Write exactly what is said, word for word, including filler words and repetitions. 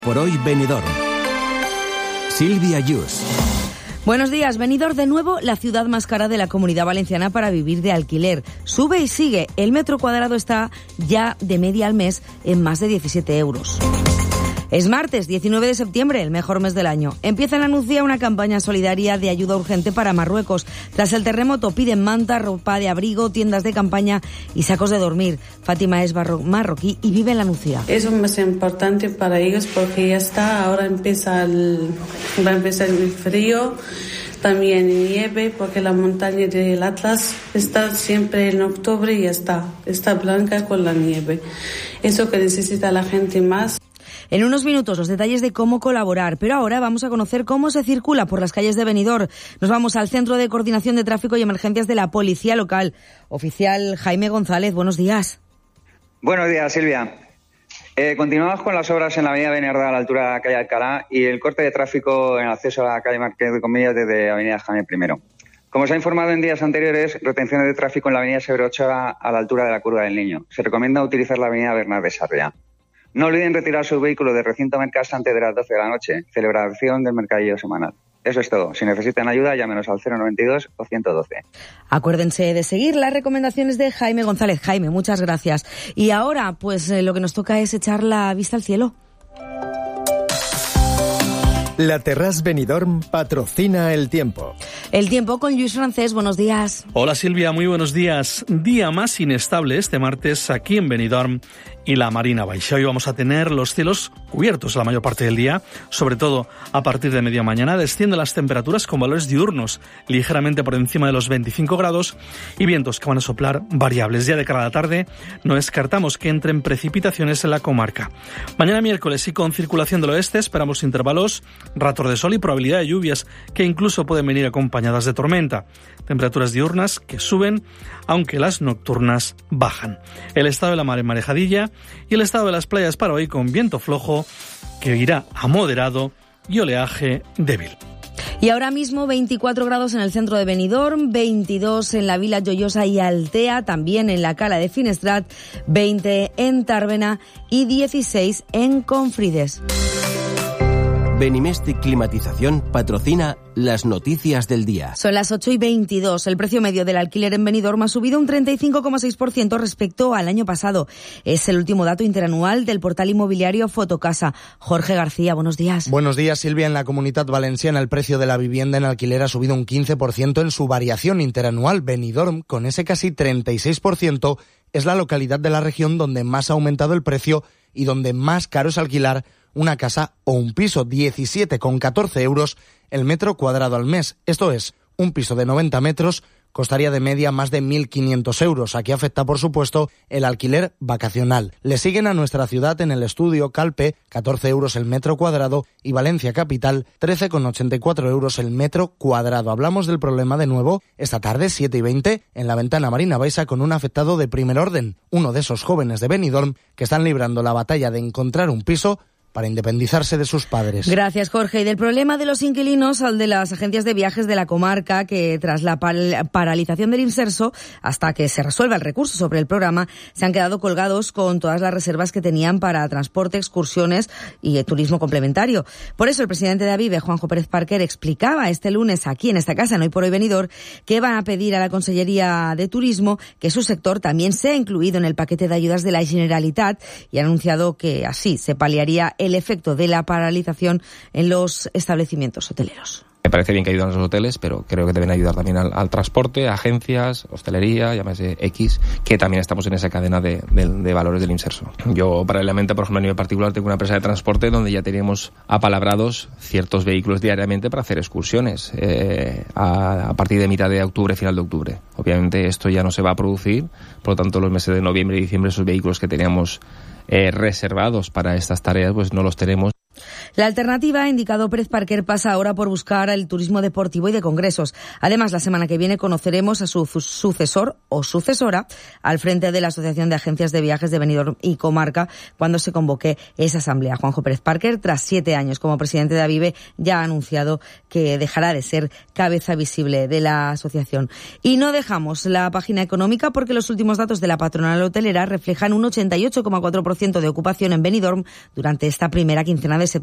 Por hoy, Benidorm. Silvia Yus. Buenos días. Benidorm, de nuevo, la ciudad más cara de la Comunidad Valenciana para vivir de alquiler. Sube y sigue. El metro cuadrado está ya de media al mes en más de diecisiete euros. Es martes, diecinueve de septiembre, el mejor mes del año. Empieza en Anuncia una campaña solidaria de ayuda urgente para Marruecos. Tras el terremoto piden manta, ropa de abrigo, tiendas de campaña y sacos de dormir. Fátima es marroquí y vive en la Anuncia. Es un mes importante para ellos porque ya está, ahora empieza el, va a empezar el frío, también nieve, porque la montaña del Atlas está siempre en octubre y ya está, está blanca con la nieve. Eso que necesita la gente más. En unos minutos los detalles de cómo colaborar, pero ahora vamos a conocer cómo se circula por las calles de Benidorm. Nos vamos al Centro de Coordinación de Tráfico y Emergencias de la Policía Local. Oficial Jaime González, buenos días. Buenos días, Silvia. Eh, continuamos con las obras en la avenida Beniardá a la altura de la calle Alcalá y el corte de tráfico en el acceso a la calle Marqués de Comillas desde avenida Jaime primero. Como se ha informado en días anteriores, retenciones de tráfico en la avenida Severo Ochoa a la altura de la Curva del Niño. Se recomienda utilizar la avenida Bernat de Sarriá. No olviden retirar sus vehículos del recinto Mercas antes de las doce de la noche. Celebración del mercadillo semanal. Eso es todo. Si necesitan ayuda, llámenos al cero noventa y dos o ciento doce. Acuérdense de seguir las recomendaciones de Jaime González. Jaime, muchas gracias. Y ahora, pues eh, lo que nos toca es echar la vista al cielo. La Terrasse Benidorm patrocina el tiempo. El tiempo con Luis Francés, buenos días. Hola Silvia, muy buenos días. Día más inestable este martes aquí en Benidorm y la Marina Baixa. Hoy vamos a tener los cielos cubiertos la mayor parte del día, sobre todo a partir de media mañana. Descienden las temperaturas con valores diurnos ligeramente por encima de los veinticinco grados y vientos que van a soplar variables. Ya de cara a la tarde no descartamos que entren precipitaciones en la comarca. Mañana miércoles y con circulación del oeste esperamos intervalos, ratos de sol y probabilidad de lluvias que incluso pueden venir acompañadas de tormenta. Temperaturas diurnas que suben, aunque las nocturnas bajan. El estado de la mar en marejadilla y el estado de las playas para hoy con viento flojo que irá a moderado y oleaje débil. Y ahora mismo veinticuatro grados en el centro de Benidorm, veintidós en la Vila Joiosa y Altea, también en la Cala de Finestrat, veinte en Tàrbena y dieciséis en Confrides. Benimestic Climatización patrocina las noticias del día. Son las ocho y veintidós. El precio medio del alquiler en Benidorm ha subido un treinta y cinco coma seis por ciento respecto al año pasado. Es el último dato interanual del portal inmobiliario Fotocasa. Jorge García, buenos días. Buenos días, Silvia. En la Comunitat Valenciana el precio de la vivienda en alquiler ha subido un quince por ciento en su variación interanual. Benidorm, con ese casi treinta y seis por ciento, es la localidad de la región donde más ha aumentado el precio y donde más caro es alquilar una casa o un piso, diecisiete coma catorce euros el metro cuadrado al mes. Esto es, un piso de noventa metros costaría de media más de mil quinientos euros. Aquí afecta, por supuesto, el alquiler vacacional. Le siguen a nuestra ciudad en el estudio Calpe, catorce euros el metro cuadrado, y Valencia Capital, trece coma ochenta y cuatro euros el metro cuadrado. Hablamos del problema de nuevo esta tarde, siete y veinte, en la ventana Marina Baixa con un afectado de primer orden, uno de esos jóvenes de Benidorm que están librando la batalla de encontrar un piso para independizarse de sus padres. Gracias, Jorge. Y del problema de los inquilinos al de las agencias de viajes de la comarca, que tras la pal- paralización del Inserso, hasta que se resuelva el recurso sobre el programa, se han quedado colgados con todas las reservas que tenían para transporte, excursiones y eh, turismo complementario. Por eso el presidente de Avive, Juanjo Pérez Parker, explicaba este lunes aquí en esta casa, en Hoy por Hoy Benidorm, que van a pedir a la Consellería de Turismo que su sector también sea incluido en el paquete de ayudas de la Generalitat, y ha anunciado que así se paliaría el efecto de la paralización en los establecimientos hoteleros. Me parece bien que ayuden a los hoteles, pero creo que deben ayudar también al, al transporte, a agencias, hostelería, llámese X, que también estamos en esa cadena de, de, de valores del Inserso. Yo, paralelamente, por ejemplo, a nivel particular, tengo una empresa de transporte donde ya tenemos apalabrados ciertos vehículos diariamente para hacer excursiones eh, a, a partir de mitad de octubre, final de octubre. Obviamente esto ya no se va a producir, por lo tanto los meses de noviembre y diciembre esos vehículos que teníamos eh, reservados para estas tareas pues no los tenemos. La alternativa, ha indicado Pérez Parquer, pasa ahora por buscar el turismo deportivo y de congresos. Además, la semana que viene conoceremos a su sucesor o sucesora al frente de la Asociación de Agencias de Viajes de Benidorm y Comarca cuando se convoque esa asamblea. Juanjo Pérez Parquer, tras siete años como presidente de Avive, ya ha anunciado que dejará de ser cabeza visible de la asociación. Y no dejamos la página económica porque los últimos datos de la patronal hotelera reflejan un ochenta y ocho coma cuatro por ciento de ocupación en Benidorm durante esta primera quincena de septiembre.